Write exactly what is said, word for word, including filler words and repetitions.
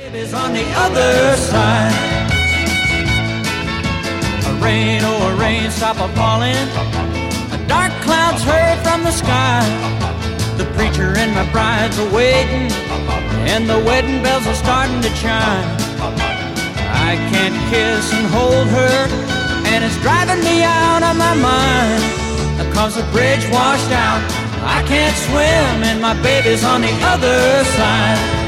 Baby's on the other side. A rain, oh, a rain, stop a falling. A dark cloud's heard from the sky. The preacher and my bride's are waiting, and the wedding bells are starting to chime. I can't kiss and hold her, and it's driving me out of my mind. Cause the bridge washed out, I can't swim, and my baby's on the other side.